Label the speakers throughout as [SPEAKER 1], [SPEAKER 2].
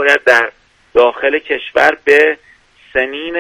[SPEAKER 1] باید در داخل کشور به سنین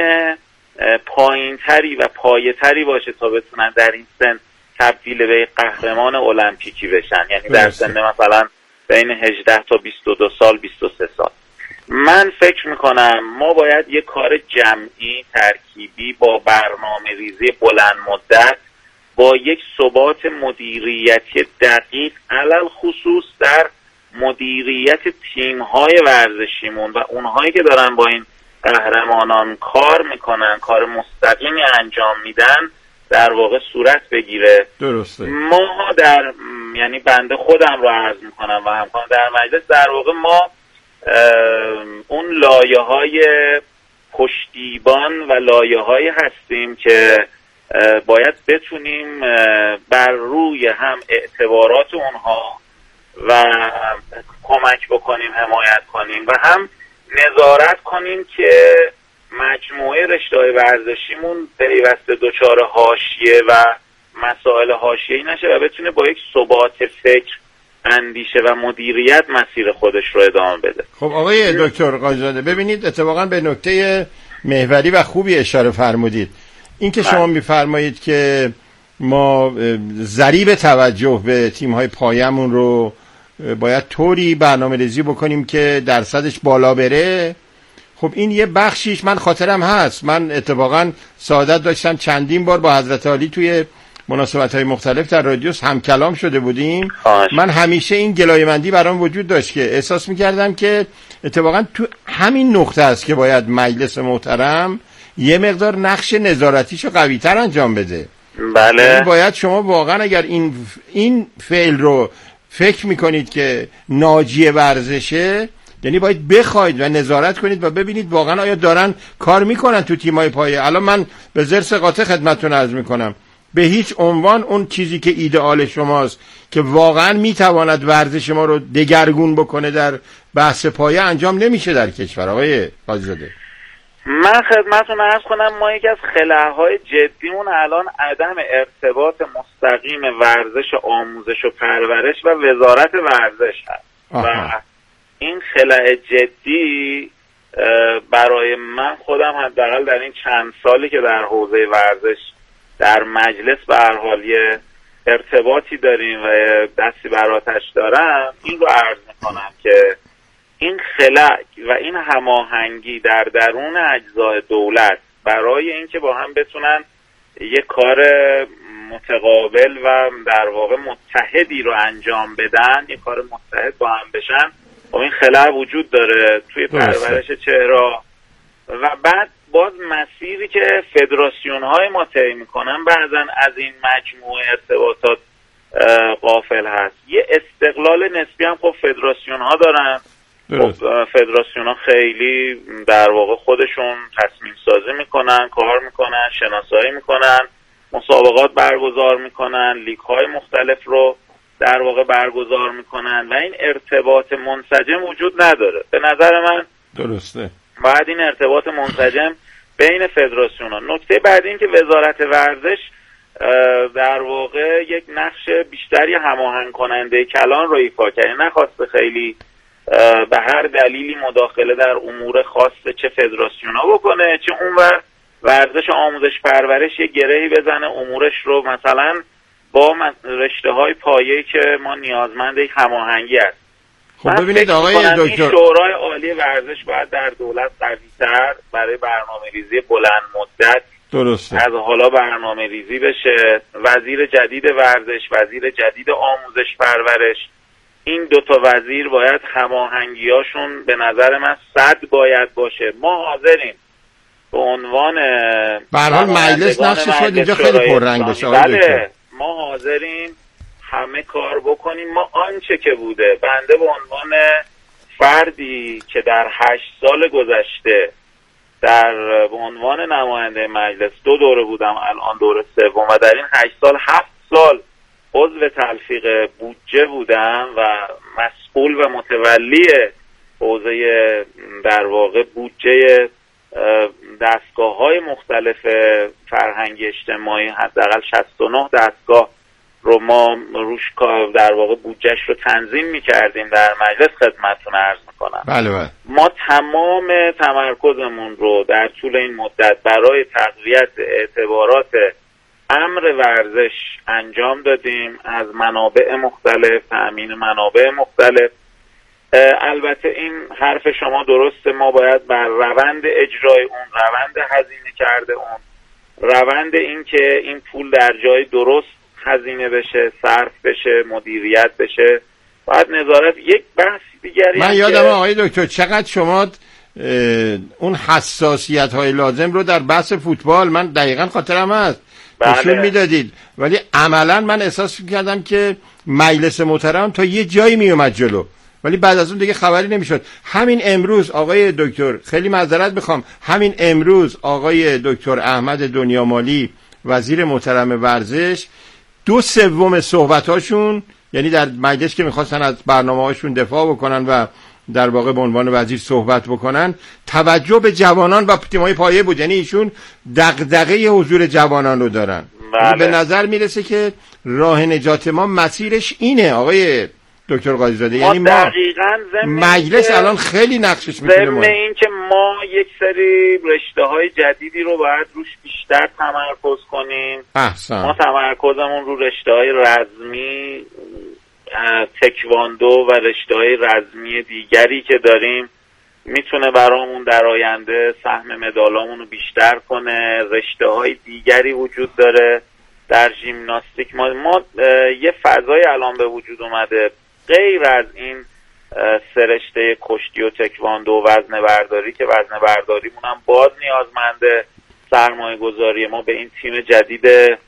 [SPEAKER 1] پایینتری و پایه‌تری باشه تا بتونن در این سن تبدیل به قهرمان المپیکی بشن، یعنی در سن مثلا بین 18 تا 22 سال 23 سال. من فکر میکنم ما باید یک کار جمعی ترکیبی با برنامه ریزی بلند مدت، با یک ثبات مدیریتی دقیق علل خصوص در مدیریت تیم‌های ورزشیمون و اونهایی که دارن با این قهرمانان کار میکنن، کار مستقیمی انجام میدن، در واقع صورت بگیره.
[SPEAKER 2] درسته.
[SPEAKER 1] ما یعنی بنده خودم رو عرض میکنم و همکاران در مجلس، در واقع ما اون لایه‌های پشتیبان و لایه‌هایی هستیم که باید بتونیم بر روی هم اعتبارات اونها و کمک بکنیم، حمایت کنیم و هم نظارت کنیم که مجموعه رشته‌های ورزشیمون پیوسته دچار حاشیه و مسائل حاشیه‌ای نشه و بتونه با یک ثبات فکر، اندیشه و مدیریت مسیر خودش رو ادامه بده.
[SPEAKER 2] خب آقای دکتر قاضی‌زاده، ببینید اتفاقا به نکته محوری و خوبی اشاره فرمودید. این که شما میفرمایید که ما ضریب توجه به تیم‌های پایه‌مون رو باید طوری برنامه‌ریزی بکنیم که درصدش بالا بره. خب این یه بخشیش من خاطرم هست، من اتفاقا سعادت داشتم چندین بار با حضرت عالی توی مناسبت‌های مختلف در رادیو هم کلام شده بودیم. من همیشه این گلایه‌مندی برام وجود داشت که احساس می‌کردم که اتفاقا تو همین نقطه است که باید مجلس محترم یه مقدار نقش نظارتیشو قوی‌تر انجام بده.
[SPEAKER 1] بله.
[SPEAKER 2] یعنی باید شما واقعا اگر این فعل رو فکر میکنید که ناجی ورزشه، یعنی باید بخواید و نظارت کنید و ببینید واقعا آیا دارن کار میکنن تو تیمای پایه. الان من به ذرس قاطع خدمتتون عرض میکنم، به هیچ عنوان اون چیزی که ایدئال شماست که واقعا میتواند ورزش ما رو دگرگون بکنه در بحث پایه انجام نمیشه در کشور. آقای قاضی‌زاده،
[SPEAKER 1] من خدمتتون عرض کنم ما یکی از خلأهای جدیمون الان عدم ارتباط مستقیم ورزش، آموزش و پرورش و وزارت ورزش هست. و این خلأ جدی برای من خودم حداقل در این چند سالی که در حوزه ورزش در مجلس به هر حال یه ارتباطی داریم و دستی بر آتش دارم، این رو عرض میکنم که این خلأ و این هماهنگی در درون اجزای دولت برای اینکه با هم بتونن یک کار متقابل و در واقع متحدی رو انجام بدن، یک کار متحد با هم بشن، و این خلأ وجود داره توی پرورش چهره. و بعد باز مسیری که فدراسیون های ما طی میکنن بعضا از این مجموعه ارتباطات غافل هست. یه استقلال نسبی هم خب فدراسیون ها دارن. خب فدراسیون ها خیلی در واقع خودشون تصمیم سازی میکنن، کار میکنن، شناسایی میکنن، مسابقات برگزار میکنن، لیگ های مختلف رو در واقع برگزار میکنن و این ارتباط منسجم وجود نداره. به نظر من
[SPEAKER 2] درسته
[SPEAKER 1] باید این ارتباط منسجم بین فدراسیون ها. نکته بعدی این که وزارت ورزش در واقع یک نقش بیشتری هماهنگ کننده کلان رو ایفا کرد، نخواسته خیلی به هر دلیلی مداخله در امور خاص چه فدراسیون ها بکنه چه اونور ورزش آموزش پرورش یه گرهی بزنه امورش رو، مثلا با رشته های پایه‌ای که ما نیازمند یک هماهنگی است.
[SPEAKER 2] خب ببینید آقای دکتر،
[SPEAKER 1] شورای عالی ورزش باید در دولت قوی‌تر برای برنامه‌ریزی بلند مدت
[SPEAKER 2] درسته
[SPEAKER 1] از حالا برنامه‌ریزی بشه. وزیر جدید ورزش، وزیر جدید آموزش پرورش، این دوتا وزیر باید هماهنگیاشون به نظر من 100 باید باشه. ما حاضریم به عنوان
[SPEAKER 2] به هر حال مجلس نقشش باید اینجا خیلی پررنگ باشه.
[SPEAKER 1] بله ما حاضریم همه کار بکنیم. ما آنچه که بوده، بنده به عنوان فردی که در 8 سال گذشته به عنوان نماینده مجلس 2 دوره بودم، الان دوره سوم، و در این 8 سال 7 سال عضو تلفیق بودجه بودم و مسئول و متولی حوزه در واقع بودجه دستگاه‌های مختلف فرهنگی اجتماعی، حداقل 69 دستگاه رو ما روش در واقع بودجهش رو تنظیم میکردیم در مجلس خدمتتون عرض میکنم.
[SPEAKER 2] بله.
[SPEAKER 1] ما تمام تمرکزمون رو در طول این مدت برای تقویت اعتبارات امر ورزش انجام دادیم، از منابع مختلف، تأمین منابع مختلف. البته این حرف شما درسته، ما باید بر روند اجرای اون، روند هزینه کرده اون، روند این که این پول در جای درست هزینه بشه، صرف بشه، مدیریت بشه، باید نظارت. یک بحث دیگری
[SPEAKER 2] من یادم آقای دکتر چقدر شما اون حساسیت های لازم رو در بحث فوتبال، من دقیقاً خاطرم هست، نشون میدادید، ولی عملاً من احساس کردم که مجلس محترم تا یه جایی میومد جلو، ولی بعد از اون دیگه خبری نمیشد. همین امروز آقای دکتر، خیلی معذرت میخوام، همین امروز آقای دکتر احمد دنیامالی وزیر محترم ورزش 2/3 صحبتاشون، یعنی در مجلس که میخواستن از برنامه‌هاشون دفاع بکنن و در واقع به عنوان وزیر صحبت بکنن، توجه به جوانان و تیم‌های پایه بود. یعنی ایشون دغدغه حضور جوانان رو دارن. به نظر میرسه که راه نجات ما مسیرش اینه آقای دکتر قاضی‌زاده. یعنی ما مجلس الان خیلی نقشش میتونه
[SPEAKER 1] ضمن این که ما یک سری رشته‌های جدیدی رو باید روش بیشتر تمرکز کنیم.
[SPEAKER 2] احسن.
[SPEAKER 1] ما تمرکزمون رو رشته‌های رزمی، تکواندو و رشته‌های رزمی دیگری که داریم میتونه برامون در آینده سهم مدالامون رو بیشتر کنه. رشته‌های دیگری وجود داره در ژیمناستیک. ما یه فضای الان به وجود اومده غیر از این سه رشته کشتی و تکواندو و وزنه برداری که وزنه برداریمون هم باز نیازمنده سرمایه گذاری. ما به این تیم جدید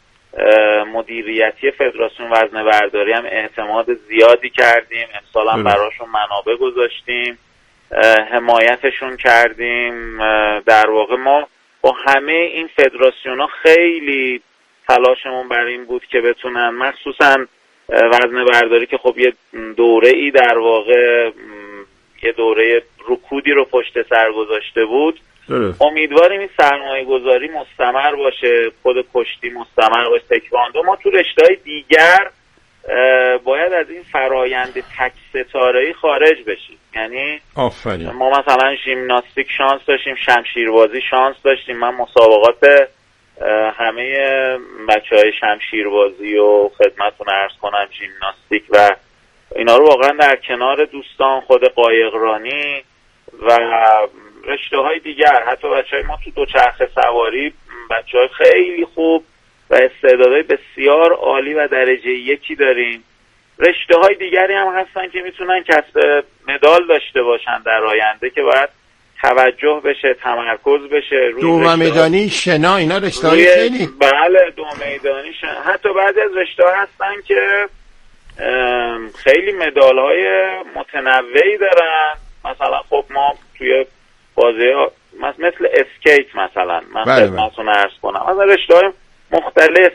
[SPEAKER 1] مدیریتی فدراسیون وزنه برداری هم اعتماد زیادی کردیم، امسال هم براشون منابع گذاشتیم، حمایتشون کردیم. در واقع ما با همه این فدراسیون ها خیلی تلاشمون بر این بود که بتونن، مخصوصا وزنه برداری که خب یه دوره ای در واقع یه دوره رکودی رو پشت سر گذاشته بود، امیدواریم این سرمایه گذاری مستمر باشه، خود کشتی مستمر باشه، تکواندو. ما تو رشته‌های دیگر باید از این فرایند تک ستاره‌ای خارج بشیم. یعنی
[SPEAKER 2] آفرین.
[SPEAKER 1] ما مثلا ژیمناستیک شانس داشتیم، شمشیربازی شانس داشتیم. من مسابقات همه بچه‌های شمشیربازی و خدمتتون عرض کنم ژیمناستیک و اینا رو واقعا در کنار دوستان، خود قایقرانی و رشته‌های دیگر، حتی بچه‌های ما تو دوچرخه سواری بچه‌های خیلی خوب و استعدادهای بسیار عالی و درجه یکی داریم. رشته‌های دیگری هم هستن که میتونن کسب مدال داشته باشن در آینده که باید توجه بشه، تمرکز بشه.
[SPEAKER 2] دو میدانی، شنا، اینا رشته‌های خیلی.
[SPEAKER 1] بله، دو میدانی، شنا. حتی بعضی از رشته‌ها هستن که خیلی مدال‌های متنوعی دارن. مثلا خب ما توی بازی مثل اسکیت مثلا من خدمتتون عرض کنم، از رشته‌های مختلف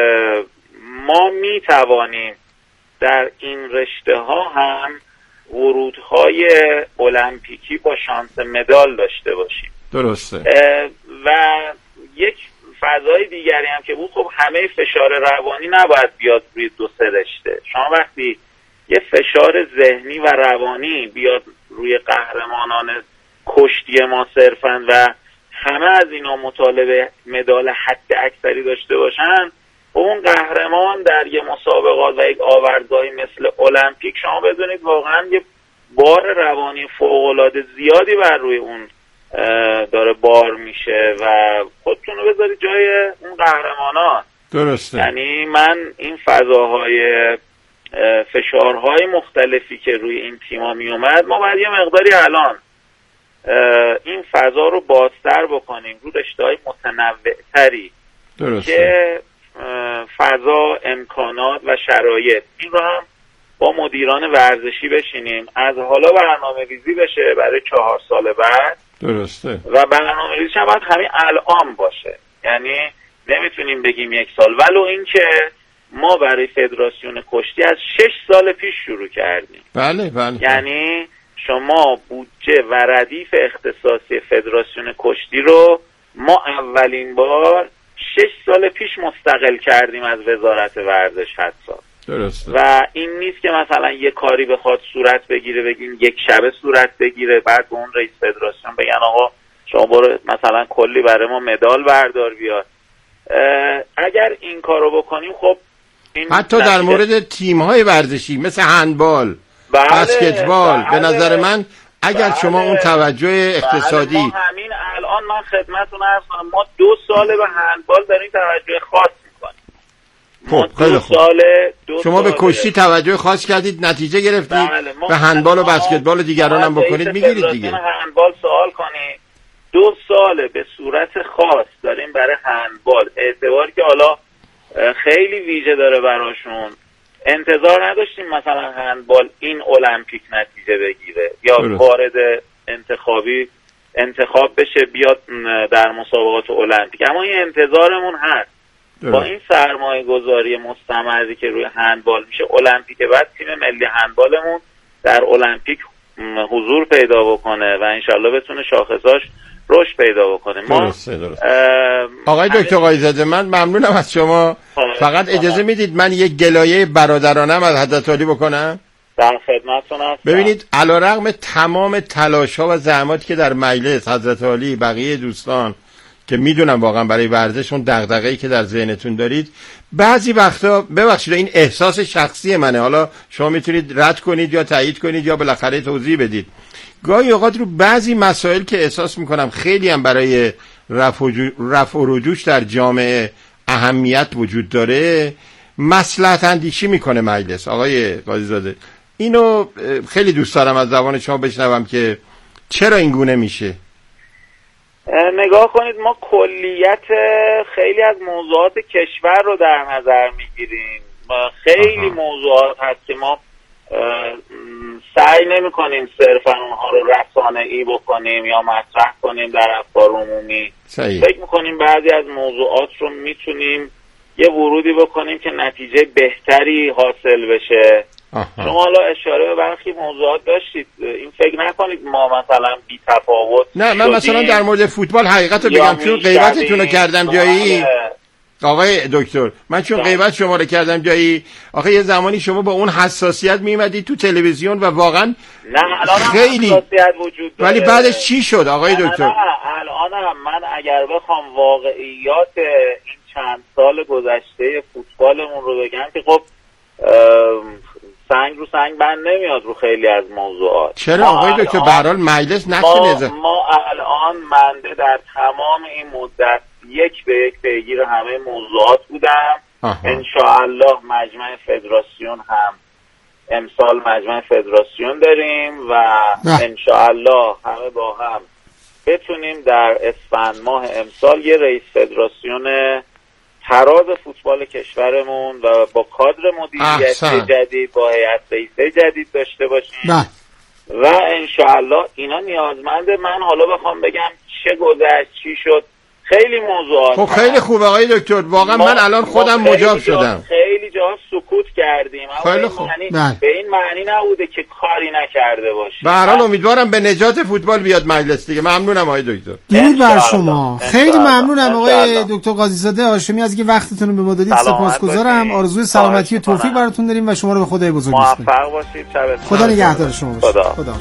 [SPEAKER 1] ما میتوانیم در این رشته‌ها هم ورودهای المپیکی با شانس مدال داشته باشیم.
[SPEAKER 2] درسته.
[SPEAKER 1] و یک فضای دیگری هم که بود، خب همه فشار روانی نباید بیاد روی دو سه رشته. شما وقتی یه فشار ذهنی و روانی بیاد روی قهرمانان کشتی ما صرفاً و همه از اینا مطالبه مدال حد اکثری داشته باشن، اون قهرمان در یه مسابقات و یک آوردگاهی مثل المپیک شما بدونید واقعا یه بار روانی فوق‌العاده زیادی بر روی اون داره بار میشه و خودتون رو بذارید جای اون قهرمانان.
[SPEAKER 2] درسته.
[SPEAKER 1] یعنی من این فضاهای فشارهای مختلفی که روی این تیما می اومد، ما باید یه مقداری الان این فضا رو بازتر بکنیم رو رشته‌های متنوع‌تری که فضا، امکانات و شرایط، این رو هم با مدیران ورزشی بشینیم، از حالا برنامه‌ریزی بشه برای 4 سال بعد.
[SPEAKER 2] درسته.
[SPEAKER 1] و برنامه‌ریزیش هم باید همین الان باشه، یعنی نمیتونیم بگیم 1 سال، ولو این که ما برای فدراسیون کشتی از 6 سال پیش شروع کردیم.
[SPEAKER 2] بله.
[SPEAKER 1] یعنی شما بودجه و ردیف اختصاصی فدراسیون کشتی رو ما اولین بار 6 سال پیش مستقل کردیم از وزارت ورزش حتی.
[SPEAKER 2] درسته.
[SPEAKER 1] و این نیست که مثلا یه کاری بخواد صورت بگیره بگیم یک شبه صورت بگیره بعد به اون رئیس فدراسیون بگن آقا شما برو مثلا کلی برای ما مدال بردار بیار. اگر این کارو بکنیم خب این
[SPEAKER 2] حتی در مورد تیم‌های ورزشی مثل هندبال، بسکتبال، به نظر من اگر شما اون توجه اقتصادی
[SPEAKER 1] ما همین الان من خدمتتون عرض کنم ما 2 ساله به هندبال داریم توجه خاص می‌کنیم.
[SPEAKER 2] خب خیلی خوب. شما به کشتی توجه خاص کردید، نتیجه گرفتید. به هندبال و بسکتبال و دیگران هم بکنید میگیرید دیگه.
[SPEAKER 1] هندبال سوال کنید 2 ساله به صورت خاص داریم برای هندبال، اعتباری که حالا خیلی ویژه داره براشون، انتظار نداشتیم مثلا هندبال این المپیک نتیجه بگیره یا وارد انتخاب بشه بیاد در مسابقات المپیک، اما این انتظارمون هست. با این سرمایه گذاری مستمری که روی هندبال میشه المپیک بعد تیم ملی هندبالمون در المپیک حضور پیدا بکنه و انشالله بتونه شاخصاش رشد پیدا بکنه.
[SPEAKER 2] درسته. آقای دکتر قایزاده من ممنونم از شما. فقط اجازه میدید من یک گلایه برادرانم از حضرت علی بکنم؟
[SPEAKER 1] در خدمتتون هستم.
[SPEAKER 2] ببینید علیرغم تمام تلاش‌ها و زحماتی که در مجلس حضرت علی بقیه دوستان که میدونم واقعا برای ورزشون دغدغه‌ای که در ذهنتون دارید، بعضی وقتا ببخشید این احساس شخصی منه، حالا شما میتونید رد کنید یا تایید کنید یا بالاخره توضیح بدید، گاهی اوقات رو بعضی مسائل که احساس میکنم خیلی هم برای رفع و رجوع در جامعه اهمیت وجود داره مصلحت اندیشی میکنه مجلس. آقای قاضی‌زاده اینو خیلی دوست دارم از زبان شما بشنوم که چرا این گونه میشه.
[SPEAKER 1] نگاه کنید ما کلیت خیلی از موضوعات کشور رو در نظر میگیریم. خیلی موضوعات هست که ما سعی نمی کنیم صرفا اونها رو رسانه‌ای بکنیم یا مطرح کنیم در افکار عمومی. فکر میکنیم بعضی از موضوعات رو میتونیم یه ورودی بکنیم که نتیجه بهتری حاصل بشه. شما حالا اشاره به برخی موضوعات داشتید، این فکر نکنید ما مثلا بی تفاوت.
[SPEAKER 2] نه من مثلا در مورد فوتبال حقیقت رو بگم چون غیبتتون رو کردم جایی. آقای دکتر من چون غیبت شما رو کردم جایی، آخه یه زمانی شما با اون حساسیت میمدید تو تلویزیون و واقعا خیلی
[SPEAKER 1] حساسیت وجود داره.
[SPEAKER 2] ولی بعدش چی شد آقای دکتر؟
[SPEAKER 1] الان من اگر بخوام واقعیات این چند سال گذشته فوتبالمون رو بگم که خب سنگ رو سنگ بند نمیاد رو خیلی از موضوعات.
[SPEAKER 2] چرا آقای دکتر؟ به هر حال مجلس نقش
[SPEAKER 1] ما الان منده در تمام این مدت یک به یک پیگیر همه موضوعات بودم. انشاءالله مجمع فدراسیون هم امسال مجمع فدراسیون داریم و انشاءالله همه با هم بتونیم در اسفند ماه امسال یه رئیس فدراسیون تراز فوتبال کشورمون و با کادر مدیریتی جدید با هیئت رئیسه جدید داشته باشیم. و انشاءالله اینا نیازمنده من حالا بخوام بگم چه گذشت چی شد خیلی موضوعات.
[SPEAKER 2] خب خیلی خوب آقای دکتر واقعا من الان خودم مجاب شدم.
[SPEAKER 1] خیلی جا سکوت کردیم
[SPEAKER 2] خیلی خوب.
[SPEAKER 1] به این معنی نبوده که کاری نکرده باشیم.
[SPEAKER 2] به هر حال امیدوارم به نجات فوتبال بیاد مجلس دیگه. ممنونم آقای دکتر.
[SPEAKER 3] درود بر شما. خیلی ممنونم آقای دکتر قاضی‌زاده هاشمی از اینکه وقتتون رو به ما دادید. سپاسگزارم. آرزوی سلامتی و توفیق براتون داریم و شما رو به خدای بزرگ می‌سپاریم.
[SPEAKER 1] موفق باشید. شبتون
[SPEAKER 3] خدا نگهدار شما باشه. خدا.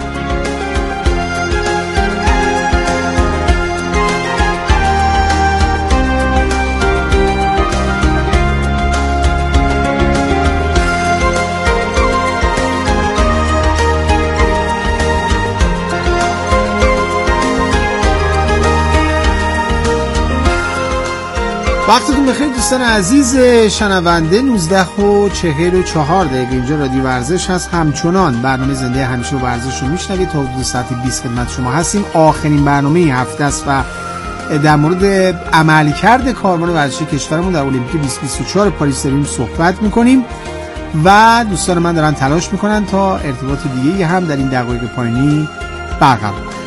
[SPEAKER 3] وقتتون بخیر دوستان عزیز شنونده. 19:44 اینجا رادیو ورزش هست. همچنان برنامه زنده همیشه ورزش رو میشنوید تا حدود ساعت 20 خدمت شما هستیم. آخرین برنامه این هفته است و در مورد عملکرد کاروان ورزشی کشورمون در المپیک 2024 پاریس داریم صحبت میکنیم و دوستان من دارن تلاش میکنن تا ارتباط دیگه‌ای هم در این دقایق پایانی برقرار کنن.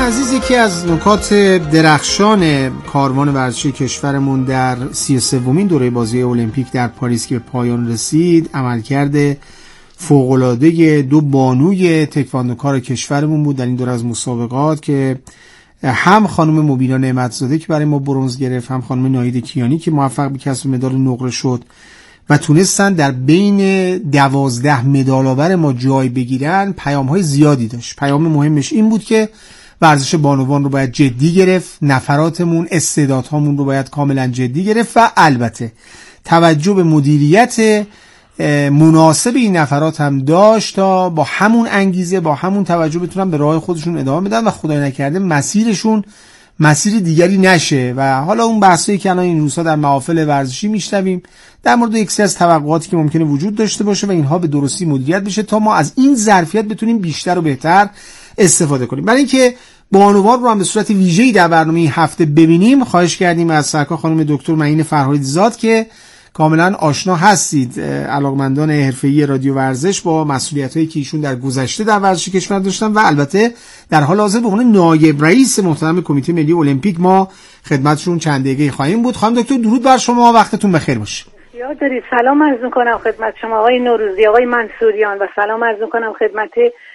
[SPEAKER 3] عزیز، یکی از نکات درخشان کاروان ورزشی کشورمون در 33مین دوره بازی المپیک در پاریس که به پایان رسید، عملکرد فوق‌العاده دو بانوی تکواندوکار کشورمون بود در این دوره از مسابقات که هم خانم مبینا نعمتزاده که برای ما برنز گرفت، هم خانم ناهید کیانی که موفق به کسب مدال نقره شد و تونستن در بین 12 مدال‌آور ما جای بگیرن. پیام‌های زیادی داشت. پیام مهمش این بود که ورزش بانوان رو باید جدی گرفت، نفراتمون، استعدادهامون رو باید کاملا جدی گرفت و البته توجه به مدیریت مناسب این نفرات هم داشت تا با همون انگیزه، با همون توجه بتونن به راه خودشون ادامه بدن و خدای نکرده مسیرشون مسیر دیگری نشه. و حالا اون بحثایی که الان این روزها در محافل ورزشی میشنویم در مورد یک سری از توقعاتی که ممکنه وجود داشته باشه و اینها به درستی مدیریت بشه تا ما از این ظرفیت بتونیم بیشتر و بهتر استفاده کنیم. برای اینکه بانوان رو هم به صورت ویژه‌ای در برنامه این هفته ببینیم، خواهش کردیم از سرکار خانم دکتر معین فرهادی‌زاد که کاملا آشنا هستید، علاقمندان حرفه‌ای رادیو ورزش، با مسئولیت‌هایی که ایشون در گذشته در ورزش کشور داشتن و البته در حال حاضر به عنوان نایب رئیس محترم کمیته ملی المپیک ما خدمتشون چند دقیقه خواهیم بود. خانم دکتر درود بر شما، وقتتون بخیر باشه.
[SPEAKER 4] یاد دارید. سلام عرض می‌کنم خدمت شما آقای نوروزی، آقای منصوریان، و سلام عرض می‌کنم خدمت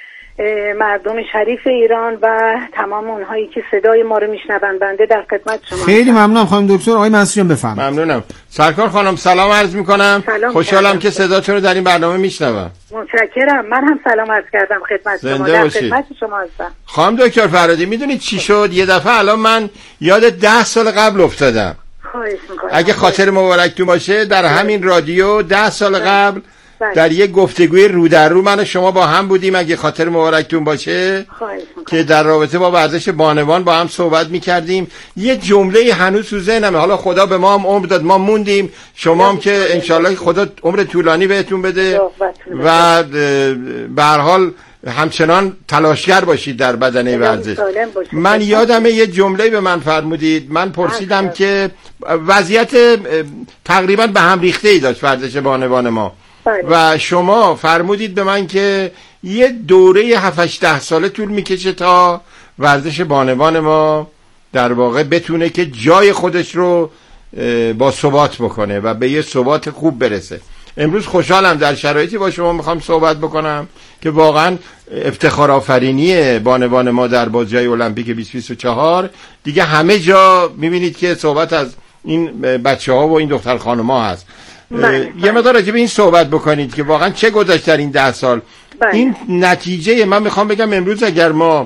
[SPEAKER 4] مردم شریف ایران و تمام اونهایی که صدای ما رو میشنون. بنده در خدمت شما.
[SPEAKER 3] خیلی ممنونم خانم دکتر. آقای منصوریان بفرمایید.
[SPEAKER 2] ممنونم. سرکار خانم سلام عرض میکنم. خوشحالم که صداتون رو در این برنامه میشنوم.
[SPEAKER 4] متشکرم. من هم سلام عرض کردم خدمت شما. در خدمت شما هستم.
[SPEAKER 2] خانم دکتر فرهادی، میدونید چی شد؟ یه دفعه الان من یاد 10 سال قبل افتادم.
[SPEAKER 4] خواهش میکنم.
[SPEAKER 2] اگه خاطر مبارکتون باشه در همین رادیو 10 سال قبل در یک گفتگوی رو در رو من و شما با هم بودیم، اگه خاطر مبارکتون باشه، که در رابطه با ورزش بانوان با هم صحبت می‌کردیم. یه جمله هنوز تو ذهنمه. حالا خدا به ما هم عمر داد، ما موندیم، شما هم که انشالله خدا عمر طولانی بهتون بده و به هر حال همچنان تلاشگر باشید در بدنه ورزش. من یادمه یه جمله به من فرمودید، من پرسیدم که وضعیت تقریبا به هم ریخته‌ای داشت ورزش بانوان ما و شما فرمودید به من که یه دوره 7-8 ساله طول میکشه تا ورزش بانوان ما در واقع بتونه که جای خودش رو با ثبات بکنه و به یه ثبات خوب برسه. امروز خوشحالم در شرایطی با شما میخوام صحبت بکنم که واقعا افتخار آفرینی بانوان ما در بازی‌های المپیک 2024 دیگه همه جا میبینید که صحبت از این بچه‌ها و این دختر خانم‌ها هست. یه مقدار راجع به این صحبت بکنید که واقعا چه گذشت در این 10 سال. این نتیجه، من میخوام بگم امروز اگر ما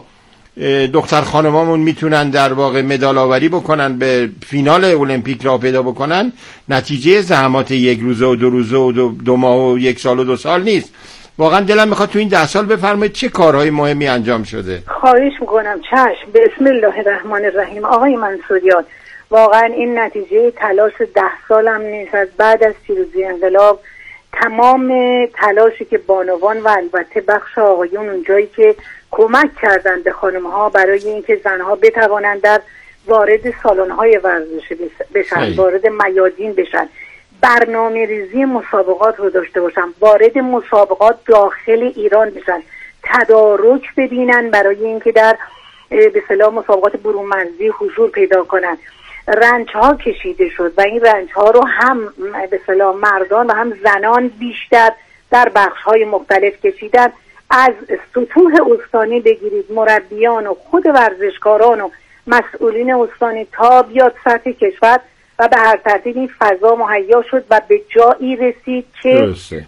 [SPEAKER 2] دختر خانمامون میتونن در واقع مدال آوری بکنن، به فینال المپیک راه پیدا بکنن، نتیجه زحمات یک روزه و 2 روزه و 2 ماه و 1 سال و 2 سال نیست. واقعا دلم میخواد تو این 10 سال بفرمایید چه کارهای مهمی انجام شده.
[SPEAKER 4] خواهش میکنم. چشم. بسم الله الرحمن الرحیم. آقای منصوریان، واقعا این نتیجه تلاش 10 سالم نیست. از بعد از پیروزی انقلاب تمام تلاشی که بانوان و البته بخش آقایون اونجایی که کمک کردن به خانم‌ها برای اینکه زنها بتوانند در وارد سالن‌های ورزشی بشن، وارد میادین بشن، برنامه ریزی مسابقات رو داشته باشن، وارد مسابقات داخل ایران بشن، تدارک ببینن برای اینکه در به اصطلاح مسابقات برون مرزی حضور پیدا کنن. رنج ها کشیده شد و این رنج ها رو هم به اصطلاح مردان و هم زنان بیشتر در بخش های مختلف کشیدن. از سطوح استانی بگیرید، مربیان و خود ورزشکاران و مسئولین استانی تا بیاد سطح کشور و به هر ترتیب این فضا مهیا شد و به جایی رسید که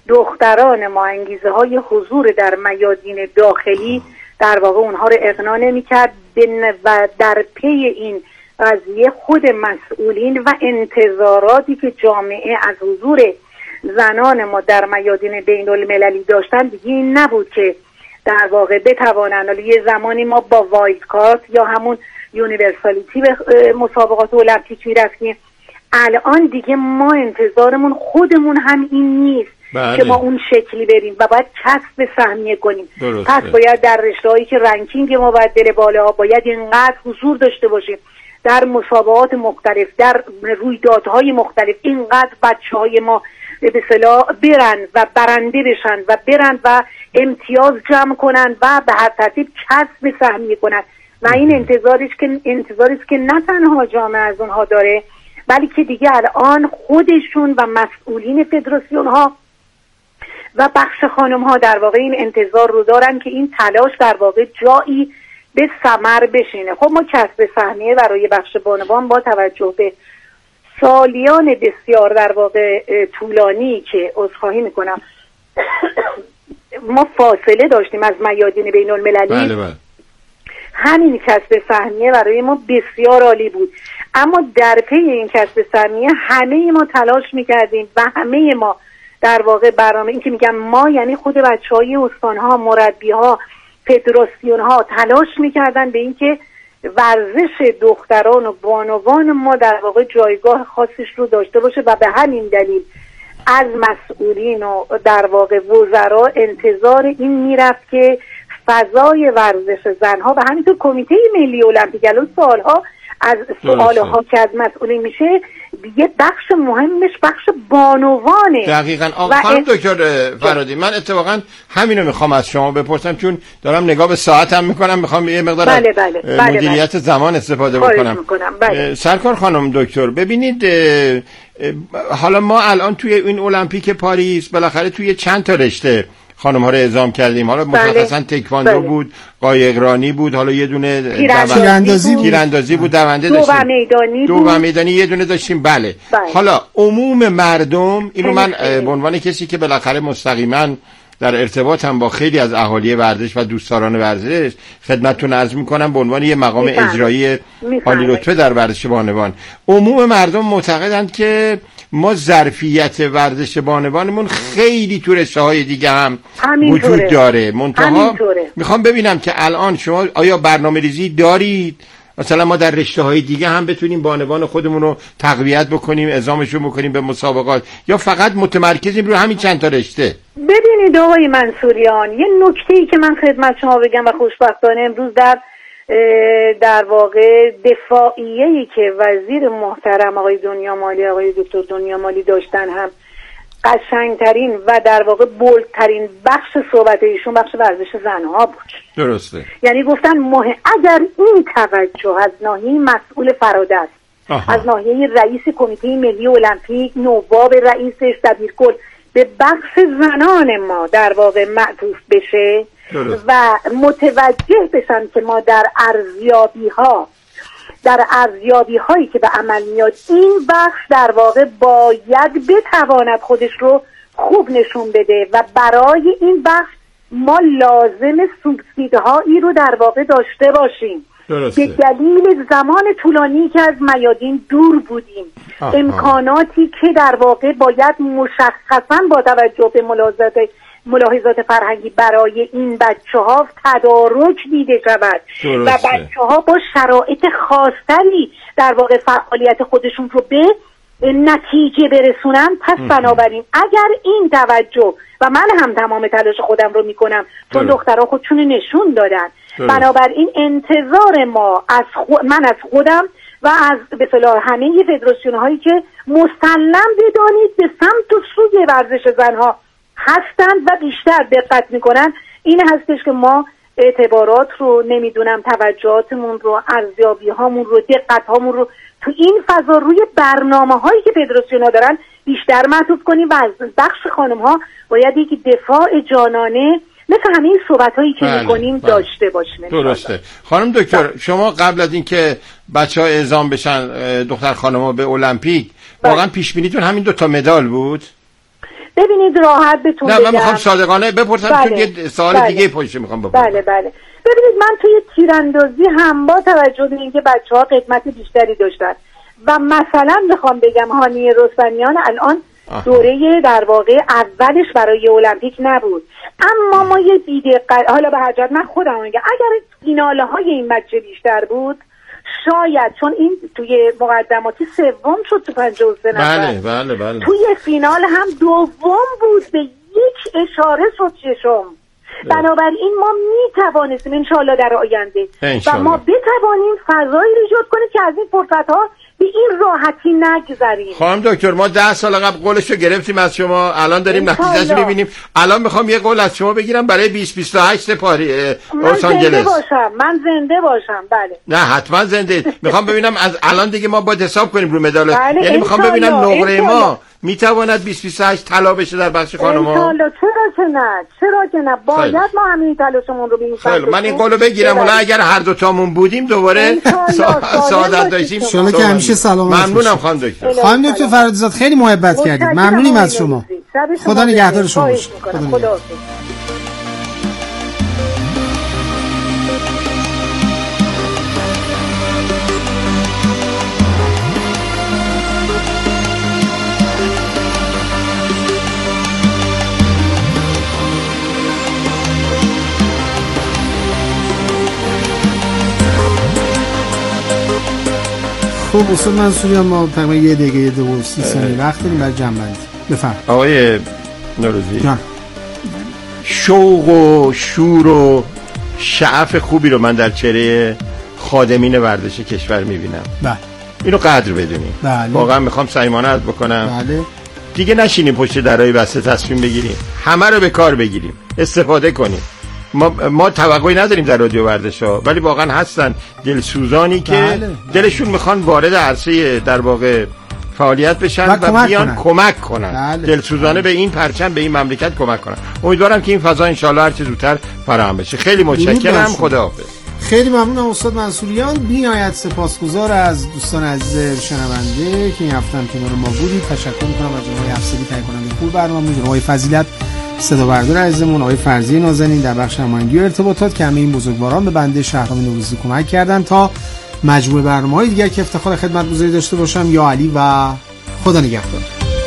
[SPEAKER 4] دختران ما انگیزه های حضور در میادین داخلی در واقع اونها رو اقناع نمی‌کرد و در پی این قضیه خود مسئولین و انتظاراتی که جامعه از حضور زنان ما در میادین بین المللی داشتن دیگه این نبود که در واقع بتوانند. یه زمانی ما با وایلد کارت یا همون یونیورسالیتی به مسابقات المپیک میرفتیم، الان دیگه ما انتظارمون خودمون هم این نیست که ما اون شکلی بریم و باید کسب سهمیه کنیم. پس باید در رشته‌هایی که رنکینگ ما باید بره بالا، باید اینقدر حضور داشته باشیم در مسابقات مختلف، در رویدادهای مختلف، اینقدر بچه‌های ما به اصطلاح برن و برنده بشن و برن و امتیاز جمع کنن و به هر ترتیب کسب سهمیه کنن. و این انتظاری است که نه تنها جامعه از اونها داره، بلکه دیگه الان خودشون و مسئولین فدراسیون ها و بخش خانم ها در واقع این انتظار رو دارن که این تلاش در واقع جایی به ثمر بشینه. خب ما کسب سهمیه برای بخش بانوان با توجه به سالیان بسیار در واقع طولانی که عذرخواهی میکنم ما فاصله داشتیم از میادین بین المللی،
[SPEAKER 2] بله.
[SPEAKER 4] همین کسب سهمیه برای ما بسیار عالی بود، اما در پی این کسب سهمیه همه ما تلاش میکردیم و همه ما در واقع برنامه این که میگم ما یعنی خود بچهای استانها، مربیها، فدراسیون ها تلاش میکردن به اینکه ورزش دختران و بانوان ما در واقع جایگاه خاصش رو داشته باشه و به همین دلیل از مسئولین و در واقع وزرا انتظار این میرفت که فضای ورزش زنها و همینطور کمیته ملی المپیک الان سالها از سوالها که از مسئولین میشه دیگه بخش مهمش بخش بانوانه.
[SPEAKER 2] دقیقاً. خانم دکتر فرادی، من اتفاقا همینو میخوام از شما بپرسم، چون دارم نگاه به ساعتم میکنم، میخوام یه مقدار مدیریت زمان استفاده بکنم. سرکار خانم دکتر، ببینید حالا ما الان توی این المپیک پاریس بالاخره توی چند تا رشته خانم ها رو اعزام کردیم. حالا مشخصا تکواندو بود، قایقرانی بود، حالا یه دونه تیراندازی بود، دونده داشتیم، دو میدانی یه دونه داشتیم. بله. حالا عموم مردم، اینو من به عنوان کسی که بالاخره مستقیما در ارتباطم با خیلی از اهالی ورزش و دوستداران ورزش خدمتتون عرض میکنم به عنوان یه مقام اجرایی عالی رتبه در ورزش بانوان، عموم مردم معتقدند که ما ظرفیت ورزش بانوانمون خیلی تو رشته‌های دیگه هم وجود داره. منتها میخوام ببینم که الان شما آیا برنامه‌ریزی دارید مثلا ما در رشته‌های دیگه هم بتونیم بانوان خودمون رو تقویت بکنیم، اعزامشون بکنیم به مسابقات، یا فقط متمرکزیم رو همین چند تا رشته؟
[SPEAKER 4] ببینید آقای منصوریان، یه نکته‌ای که من خدمت شما بگم و خوشبختانه امروز در واقع دفاعیه‌ای که وزیر محترم آقای دکتر دنیا مالی داشتن هم قشنگترین و در واقع بولدترین بخش صحبت ایشون بخش ورزش زنها بود.
[SPEAKER 2] درسته.
[SPEAKER 4] یعنی گفتن اگر این توجه از ناحیه مسئول فرادست، از ناحیه رئیس کمیته ملی المپیک، نواب رئیسش، دبیرکل به بخش زنان ما در واقع معطوف بشه و متوجه بشن که ما در ارزیابی هایی که به عمل میاد این بخش در واقع باید بتواند خودش رو خوب نشون بده و برای این بخش ما لازم سوبسیدهایی رو در واقع داشته باشیم. به دلیل زمان طولانی که از میادین دور بودیم، امکاناتی که در واقع باید مشخصا با توجه به ملاحظات فرهنگی برای این بچه‌ها تدارک دیده شود و بچه‌ها با شرایط خاص‌تری در واقع فعالیت خودشون رو به نتیجه برسونن. پس بنابراین اگر این توجه و من هم تمام تلاش خودم رو میکنم چون دخترها خودشون نشون دادن، بنابراین انتظار ما من از خودم و از به اصطلاح همه فدراسیون هایی که مسلم بدانید به سمت و سوی ورزش زنها هستند و بیشتر دقت میکنن این هستش که ما اعتبارات رو نمیدونم توجهاتمون رو، ارزیابی هامون رو، دقت هامون رو تو این فضا روی برنامه هایی که فدراسیون ها دارن بیشتر معطوف کنیم و از بخش خانم ها باید یک دفاع جانانه مثل همین صحبت هایی که میکنیم داشته باشیم.
[SPEAKER 2] درسته. خانم دکتر، شما قبل از اینکه بچه‌ها اعزام بشن دختر خانم‌ها به المپیک واقعا پیش بینیتون همین 2 مدال بود؟
[SPEAKER 4] ببینید راحت بهتون بگم.
[SPEAKER 2] نه من میخوام صادقانه بپرسم چون یه سوال دیگه پشت میخوام بپرسم.
[SPEAKER 4] بله. ببینید من توی تیراندازی هم با توجه به اینکه بچه‌ها قدمت بیشتری داشتن و مثلا میخوام بگم هانیه رستمیان الان دوره در واقع اولش برای المپیک نبود، اما ما یه دیده حالا به حجت من خودم میگم اگر فیناله های این بچه بیشتر بود شاید، چون این توی مقدماتی 3 شد تو 53 نفر.
[SPEAKER 2] بله.
[SPEAKER 4] توی فینال هم 2 بود، به 1 اشاره شد 6. بنابراین ما میتوانستیم انشاءالله در آینده و ما بتوانیم فضایی ایجاد کنیم که از این فرصت ها به این راحتی نگذریم.
[SPEAKER 2] خانم دکتر ما 10 سال قبل قولش رو گرفتیم از شما، الان داریم نتیجهش رو می‌بینیم. الان میخوام یه قول از شما بگیرم برای 2028 لس آنجلس.
[SPEAKER 4] من زنده باشم. بله.
[SPEAKER 2] نه حتما زنده. میخوام ببینم از الان دیگه ما باید حساب کنیم رو مدال.
[SPEAKER 4] بله.
[SPEAKER 2] یعنی میخوام ببینم نقره ما میتواند 2028 طلا بشه در بخش خانم‌ها.
[SPEAKER 4] انشالله. چرا که نه باید ما همین تلاشمون رو ببینیم.
[SPEAKER 2] خیلی من این قولو بگیرم، ولی اگر هر دو تامون بودیم دوباره سعادت داشتیم.
[SPEAKER 3] شما که همیشه سلامت.
[SPEAKER 2] ممنونم خانم دکتر.
[SPEAKER 3] خانم دکتر فرادزاد خیلی محبت کردید. ممنونیم از شما. خدا نگهدار شما باشه. خدا. خب استاد منصوریان ما تقریبا 1 دقیقه 30 ثانیه وقت داریم برای جنبندی. بفرمایید.
[SPEAKER 2] آقای نوروزی
[SPEAKER 3] جان.
[SPEAKER 2] شوق و شور و شعف خوبی رو من در چهره خادمین ورزش کشور میبینم.
[SPEAKER 3] بله.
[SPEAKER 2] اینو قدر بدونیم.
[SPEAKER 3] بله.
[SPEAKER 2] واقعا میخوام صمیمانه عرض بکنم.
[SPEAKER 3] بله.
[SPEAKER 2] دیگه نشینیم پشت درای بسته تصمیم بگیریم، همه رو به کار بگیریم، استفاده کنیم. ما توقعی نداریم در رادیو ورزش ها، ولی واقعا هستن دلسوزانی که
[SPEAKER 3] بله.
[SPEAKER 2] دلشون میخوان وارد عرصه در واقع فعالیت بشن و بیان کمک کنن.
[SPEAKER 3] بله.
[SPEAKER 2] دلسوزانه به این پرچم، به این مملکت کمک کنن. امیدوارم که این فضا انشالله هر چه زودتر فراهم بشه. خیلی متشکرم. خداحافظ.
[SPEAKER 3] خیلی ممنونم استاد منصوریان. بی‌نهایت سپاسگزار از دوستان عزیز شنونده که این هفته هم کنار ما بودید. تشکر می‌کنم از جناب افسری تهیه کننده خوب برنامه، جناب آقای فضیلت صدا بردار عزیزمون، آقای فرضی نازنین در بخش هماهنگی و ارتباطات که همه این بزرگواران به بنده شهرام نوروزی کمک کردن تا مجموعه برنامه‌های دیگر که افتخار خدمت‌گزاری داشته باشم. یا علی و خدا نگهدار.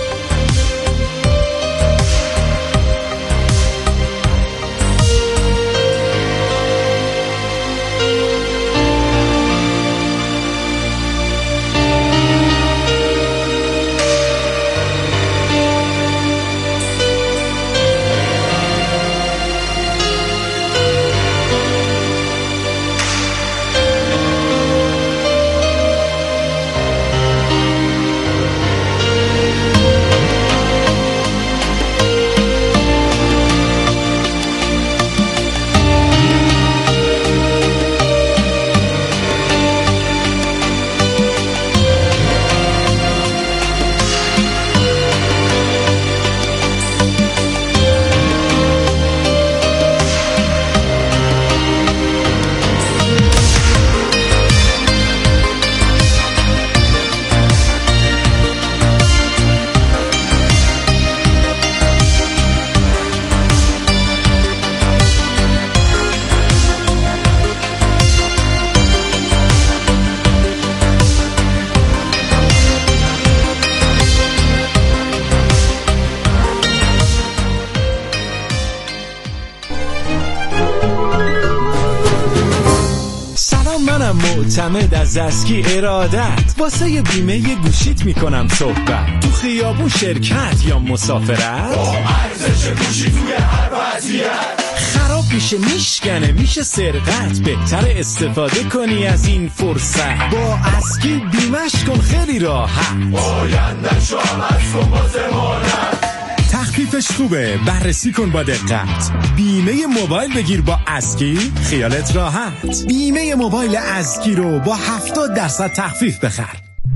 [SPEAKER 5] معتمد از اسکی ارادت واسه بیمه گوشیت میکنم صحبت. تو خیابون شرکت یا مسافرت با ارزش گوشی توی هر وضعیت خراب میشه میشکنه میشه سرقت. بهتر استفاده کنی از این فرصت. با اسکی بیمش کن خیلی راحت. آینده شو عوض کن با ضمانت. تخفیفش خوبه بررسی کن با دقت. بیمه موبایل بگیر با اسکی خیالت راحت. بیمه موبایل اسکی رو با 70% تخفیف بخر.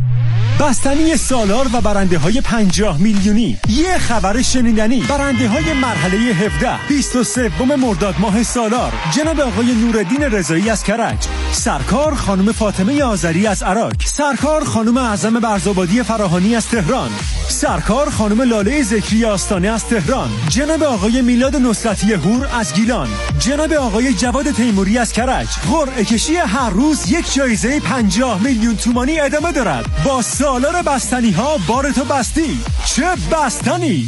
[SPEAKER 5] بستنی سالار و برنده های 50 میلیونی. یه خبر شنیدنی. برنده های مرحله 17 23 مرداد ماه سالار: جناب آقای نورالدین رضایی از کرج، سرکار خانم فاطمه آذری از عراق، سرکار خانم اعظم برزآبادی فراهانی از تهران، سرکار خانم لاله ذکری آستانه از تهران، جناب آقای میلاد نصرتی هور از گیلان، جناب آقای جواد تیموری از کرج. قرعه کشی هر روز یک جایزه 50 میلیون تومانی ادامه دارد. با سالار بستنی ها بارتو بستی. چه بستنی؟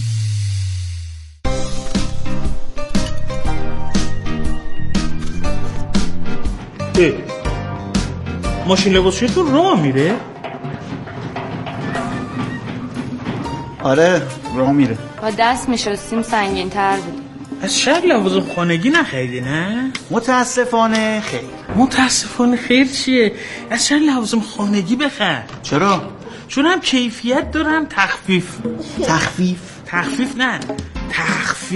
[SPEAKER 6] ماشین لباسشویی تو راه میره؟
[SPEAKER 7] آره راه میره.
[SPEAKER 8] با دست میشستیم سنگین تر بود.
[SPEAKER 6] از شهر لوازم خانگی نخریدی نه؟
[SPEAKER 7] متاسفانه خیر.
[SPEAKER 6] متاسفانه خیر چیه؟ از شهر لوازم خانگی بخر.
[SPEAKER 7] چرا؟
[SPEAKER 6] چون هم کیفیت دارم تخفیف
[SPEAKER 7] تخفیف
[SPEAKER 6] نه تخفیف